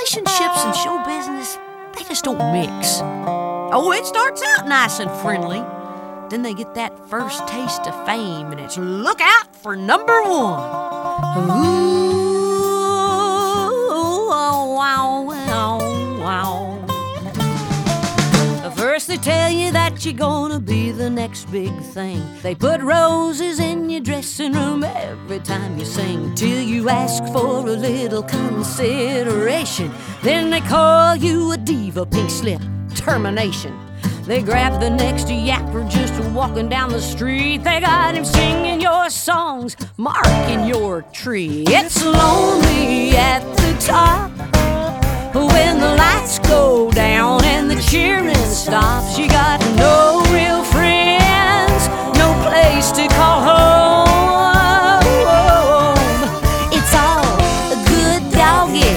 relationships and show business, they just don't mix. Oh, it starts out nice and friendly. Then they get that first taste of fame, and it's look out for number one. Ooh, wow, wow, wow. First they tell you that you're gonna be the next big thing. They put roses in your dressing room every time you sing, till you ask for a little consideration. Then they call you a diva, pink slip, termination. They grab the next yapper just walking down the street. They got him singing your songs, marking your tree. It's lonely at the top when the lights go down and the cheering stops. You got no real friends, no place to call home. It's all a good doggy,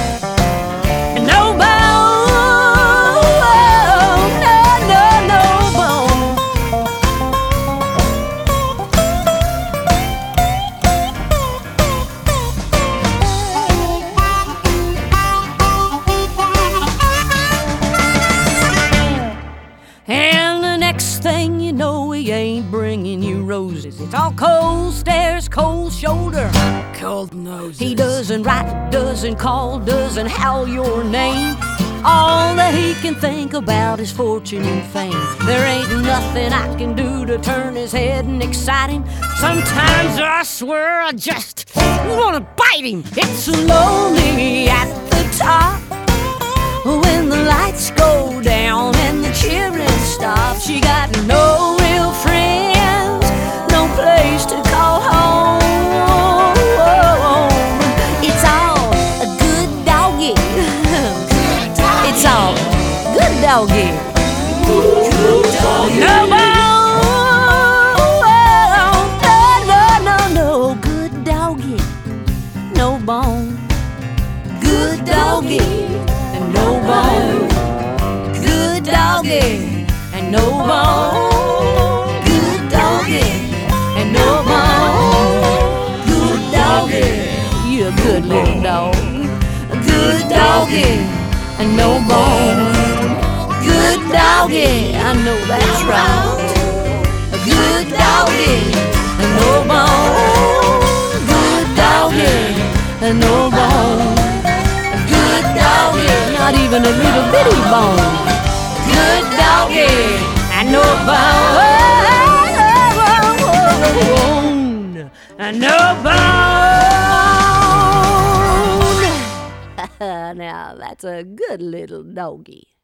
no bone, no bone. And the next thing you know, he ain't bringing you roses. It's all cold stares, cold shoulder, Cold noses. he doesn't write, doesn't call, doesn't howl your name. All that he can think about is fortune and fame. There ain't nothing I can do to turn his head and excite him. Sometimes I swear I just wanna bite him. It's lonely at the top when the lights go down and the cheering stops. You got no real friends, no place to call home. It's all a good doggy. It's all good doggy. No bone, no, good doggy, no bone. Good doggy and no bone. Good doggy and no bone. Good doggy and no bone. Good doggy, you a good little dog. Good doggy and no bone. Good doggy, I know that's right. A good doggy and no bone. Good doggy and no bone. Good doggy, not even a little bitty bone. Good doggy and no bone. And no bone. Now that's a good little doggy.